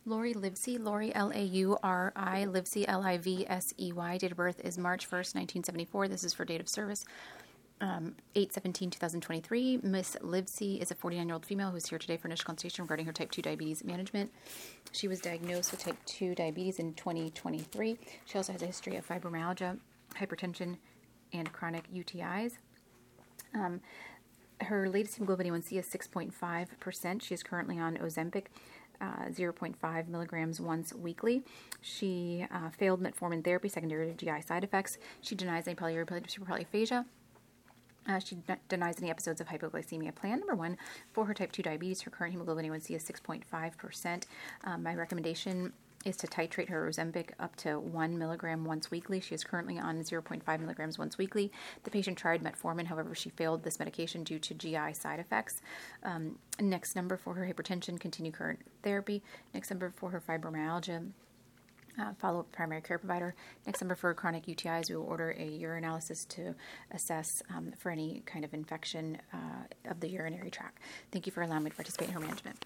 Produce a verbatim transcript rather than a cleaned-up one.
Lori Livesey, Lori L A U R I, Livesey L I V S E Y. Date of birth is March first, nineteen seventy-four. This is for date of service. Um, eight seventeen twenty twenty-three. Miss Livesey is a forty-nine-year-old female who is here today for initial consultation regarding her type two diabetes management. She was diagnosed with type two diabetes in twenty twenty-three. She also has a history of fibromyalgia, hypertension, and chronic U T Is. Um, her latest hemoglobin A one C is six point five percent. She is currently on Ozempic, uh, zero point five milligrams once weekly. She uh, failed metformin therapy secondary to G I side effects. She denies any polyuria superpolyphagia. Uh, she d- denies any episodes of hypoglycemia. Plan number one for her type two diabetes, her current hemoglobin A one C is six point five percent. Um, my recommendation is to titrate her Ozempic up to one milligram once weekly. She is currently on zero point five milligrams once weekly. The patient tried metformin, however, she failed this medication due to G I side effects. Um, next number for her hypertension, continue current therapy. Next number for her fibromyalgia, Uh, follow up primary care provider. Next number for chronic U T Is, we will order a urinalysis to assess um, for any kind of infection uh, of the urinary tract. Thank you for allowing me to participate in her management.